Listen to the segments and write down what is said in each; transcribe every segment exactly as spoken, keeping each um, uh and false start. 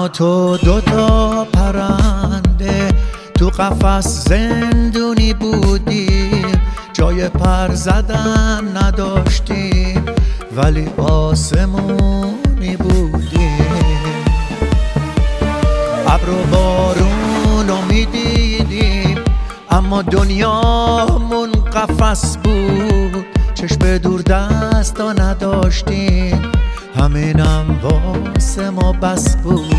و تو دوتا پرنده تو قفس زندونی بودیم، جای پر زدن نداشتیم ولی آسمونی بودیم. ابر و بارون رو میدیدیم اما دنیامون قفس بود، چشم دور دستا نداشتیم همینم واسه ما بس بود.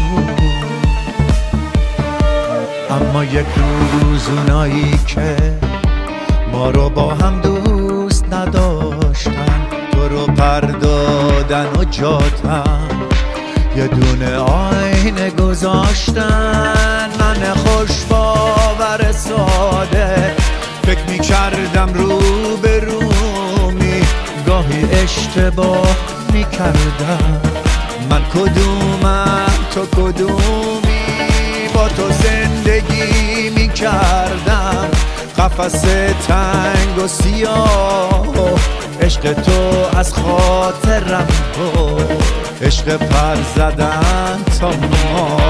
اما یک روز اونایی که ما رو با هم دوست نداشتن، تو رو پردادن و جاتن یه دونه آینه گذاشتن. من خوش باور ساده فکر می کردم رو به رومی، گاهی اشتباه می کردم. من کدومم تو کدومی، با تو زندگی می کردم قفس تنگ و سیاه. عشق تو از خاطرم بود، عشق پر زدن تا ما.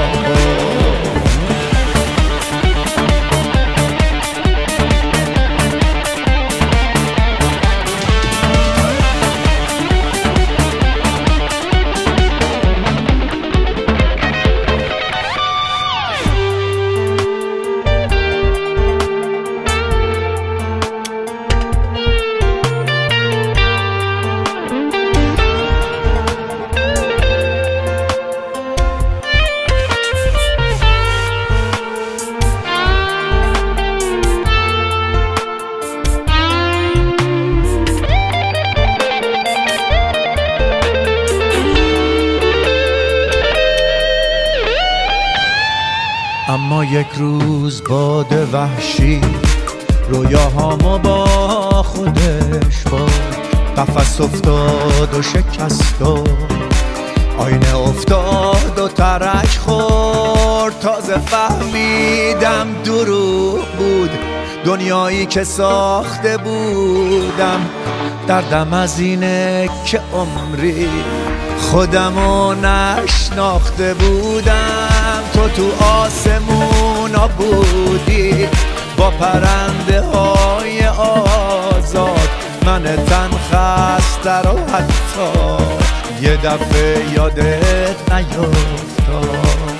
اما یک روز باد وحشی رویاهامو با خودش برد، قفس افتاد و شکست و آینه افتاد و ترک خورد. تازه فهمیدم دروغ بود دنیایی که ساخته بودم. دردم از اینه که عمری خودمو نشناخته بودم. تو تو آسمونا بودی با پرنده های آزاد، من تن خسته رو حتی یه دفعه یادت نیفتاد.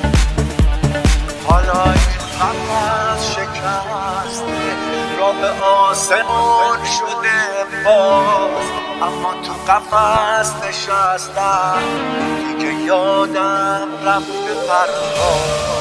حالا این قفس شکسته راه به آسمون شده باز، اما تو قفس نشستم دیگه یادم رفته پرواز.